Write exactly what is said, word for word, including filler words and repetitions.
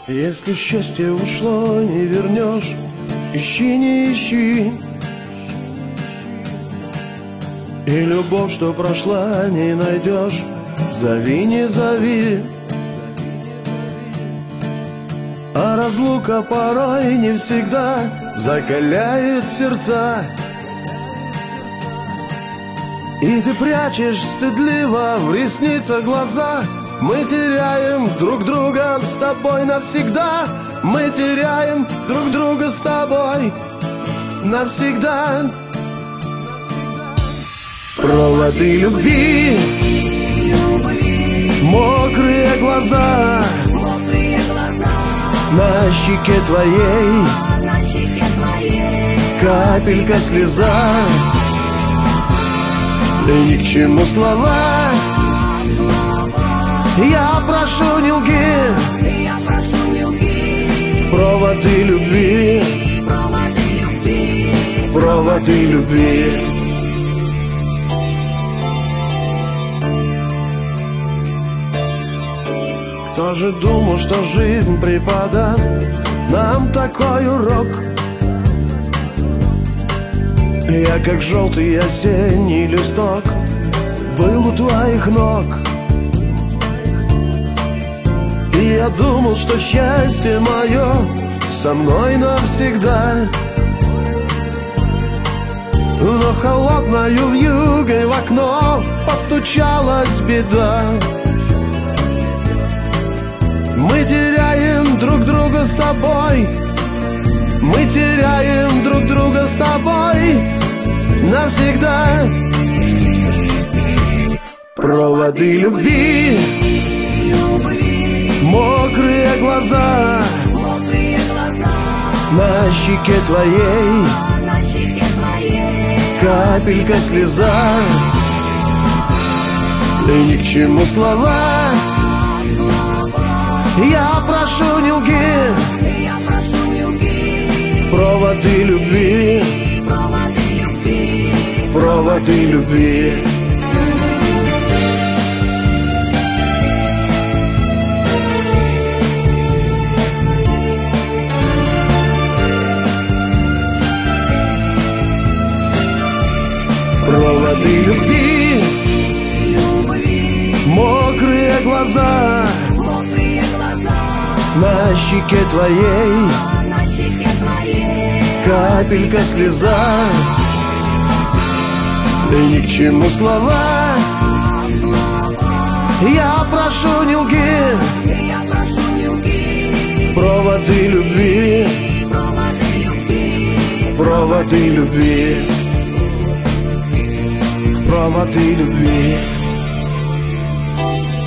Если счастье ушло, не вернешь, ищи, не ищи. И любовь, что прошла, не найдешь, зови, не зови. А разлука порой не всегда закаляет сердца. И ты прячешь стыдливо в ресницах глаза. Мы теряем друг друга с тобой навсегда. Мы теряем друг друга с тобой навсегда. Проводы любви, мокрые глаза на щеке твоей, капелька слеза. Да ни к чему слова, я прошу, не лги. В проводы любви, в проводы любви. Кто же думал, что жизнь преподаст нам такой урок? Я, как желтый осенний листок, был у твоих ног. И я думал, что счастье мое со мной навсегда. Но холодною вьюгой в окно постучалась беда. Мы теряем друг друга с тобой. Мы теряем друг друга с тобой навсегда. Проводы любви, мокрые глаза на щеке твоей, капелька слеза. Да ни к чему слова, я прошу, не лги. В проводы любви, в проводы любви. Проводы любви, мокрые глаза на щеке твоей, капелька слеза. Да ни к чему слова, я прошу, не лги. В проводы любви, в проводы любви, в проводы любви.